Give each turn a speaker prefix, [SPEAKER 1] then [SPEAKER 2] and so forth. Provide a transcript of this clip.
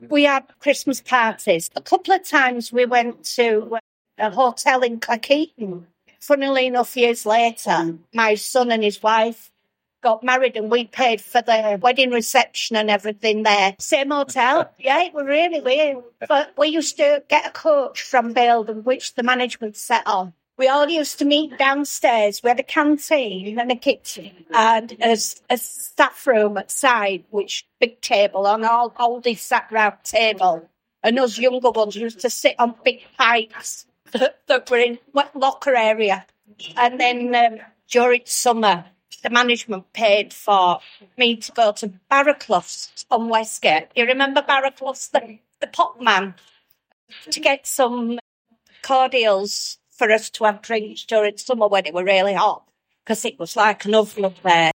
[SPEAKER 1] We had Christmas parties. A couple of times we went to a hotel in Cleckheaton. Funnily enough, years later, my son and his wife got married and we paid for the wedding reception and everything there. Same hotel. Yeah, it was really weird. But we used to get a coach from Baildon, which the management set on. We all used to meet downstairs. We had a canteen and a kitchen and a staff room outside, which big table on all oldies sat round table. And us younger ones used to sit on big pikes that were in locker area. And then during summer, the management paid for me to go to Barraclough's on Westgate. You remember Barraclough's, the pop man, to get some cordials for us to have drinks during summer when it were really hot, because it was like an oven up there.